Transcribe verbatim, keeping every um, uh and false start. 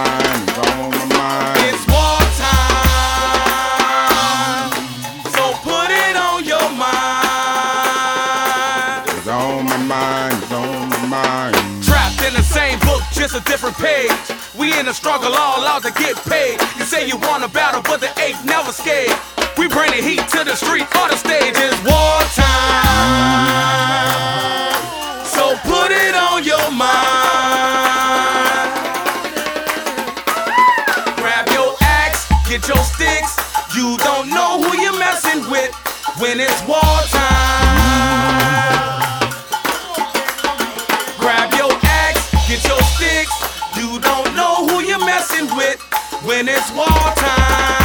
mind, it's on my mind. It's wartime, so put it on your mind. It's on my mind, it's on my mind. Trapped in the same book, just a different page. We in a struggle, all out to get paid. You say you want a battle, but the eighth never scared. We bring the heat to the street or the stage. It's wartime, so put it on your mind. Grab your axe, get your sticks. You don't know who you're messing with when it's wartime. Grab your axe, get your sticks. You don't know who you're messing with when it's wartime.